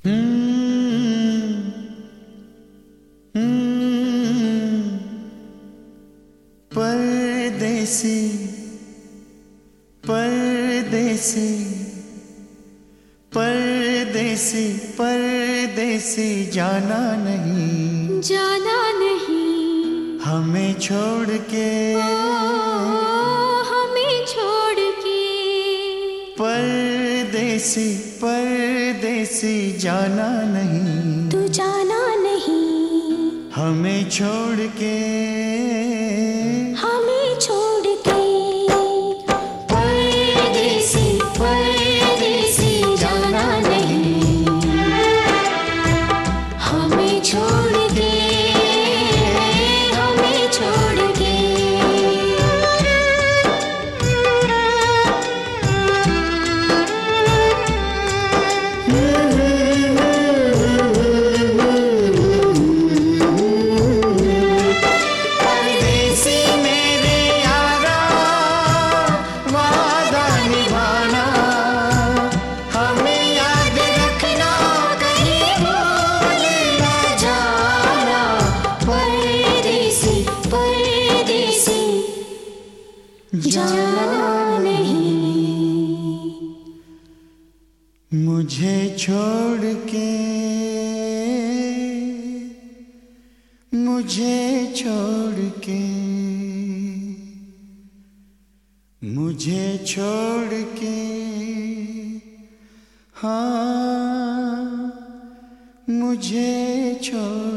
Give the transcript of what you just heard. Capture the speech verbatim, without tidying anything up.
हम्म, हम्म, परदेसी परदेसी परदेसी परदेसी जाना नहीं, जाना नहीं हमें छोड़ के, ओ, हमें छोड़ के। परदेसी परदेसी जाना नहीं, तू जाना नहीं हमें छोड़ के, हमें छोड़ के। परदेसी परदेसी जाना नहीं, हमें छोड़ के, हमें छोड़ के। जाना नहीं मुझे छोड़ के, मुझे छोड़ के, मुझे छोड़ के, हाँ मुझे छोड़